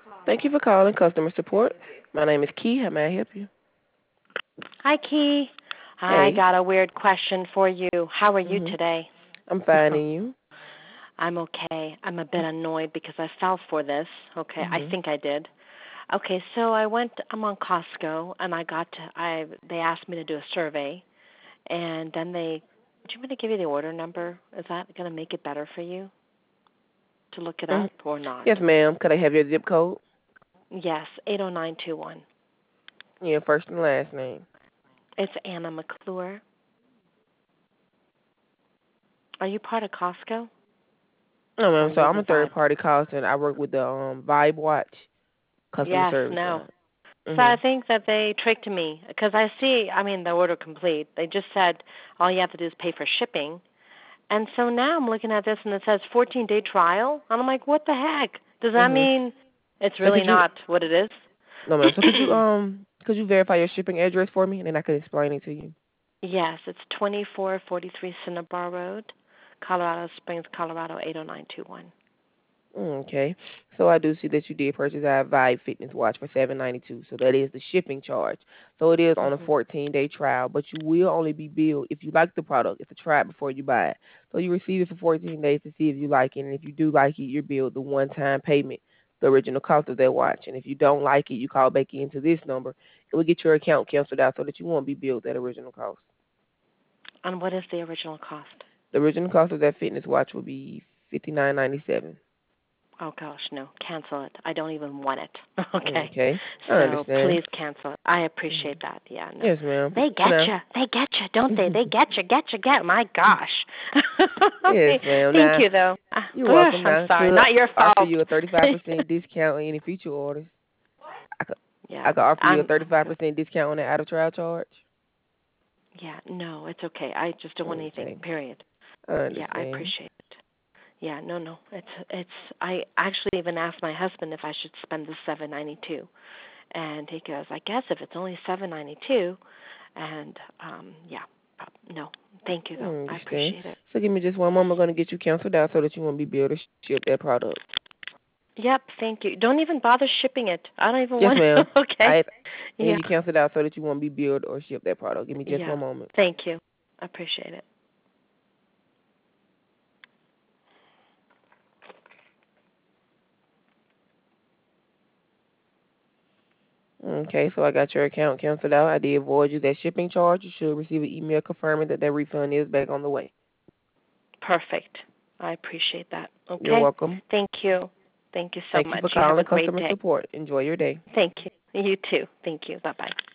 Thank you for calling customer support. My name is Key. How may I help you? Hi, Key. I Hey. got a weird question for you. How are you Mhm. today? I'm finding you. I'm okay. I'm a bit annoyed because I fell for this. Okay, I Mhm. think I did. Okay, so I'm on Costco and they asked me to do a survey and then do you want me to give you the order number? Is that going to make it better for you to look it Mhm. up or not? Yes, ma'am. Could I have your zip code? Yes, 80921. Your first and last name. It's Anna McClure. Are you part of Costco No, or ma'am. So you're I'm the a third Vibe? party call center. I work with the Vibe Watch customer Yes, service no. line. So I Mhm. think that they tricked me because the order complete. They just said all you have to do is pay for shipping. And so now I'm looking at this and it says 14-day trial. And I'm like, what the heck? Does that Mhm. mean it's So really could you? not what it is? No, ma'am. So could you verify your shipping address for me, and then I could explain it to you. Yes, it's 2443 Cinnabar Road, Colorado Springs, Colorado 80921. Okay. So I do see that you did purchase our Vibe Fitness watch for $7.92. So that is the shipping charge. So it is on a Mhm. 14-day trial, but you will only be billed if you like the product. It's a try before you buy it. So you receive it for 14 days to see if you like it, and if you do like it, you're billed the one-time payment, the original cost of that watch. And if you don't like it, you call back into this number. It will get your account canceled out so that you won't be billed that original cost. And what is the original cost? The original cost of that fitness watch will be $59.97. Oh gosh, no, cancel it. I don't even want it. Okay, Okay, I so understand. please cancel it. I Hmm. appreciate that. Yeah, no, Yes, ma'am. they So get now, you. They get you, don't they? They get you, get you, get. My gosh. yes, Okay, ma'am. thank Now, you though. you're Ugh, welcome. I'm Now, sorry, could not your offer fault. you a 35% discount on any future orders. I could, I Yeah, could offer you a I'm. 35% discount on the out of trial charge. Yeah, no, it's okay. I just don't want anything. Okay, Period. I Yeah, I understand. appreciate it. Yeah, no, no. It's. I actually even asked my husband if I should spend the $7.92, and he goes, I guess if it's only $7.92, and yeah, no, thank you I though. I understand. appreciate it. So give me just one moment. I'm going to get you canceled out so that you won't be able to ship that product. Yep, thank you. Don't even bother shipping it. I don't even Yes, want. ma'am. Okay. I have Yeah. you canceled out so that you won't be billed or ship that product. Give me just Yeah. one moment. Thank you. I appreciate it. Okay, so I got your account canceled out. I did void you that shipping charge. You should receive an email confirming that that refund is back on the way. Perfect. I appreciate that. You're Okay. welcome. Thank you. Thank you so Thank you much. for You have a calling great customer day. support. Enjoy your day. Thank you. You too. Thank you. Bye bye.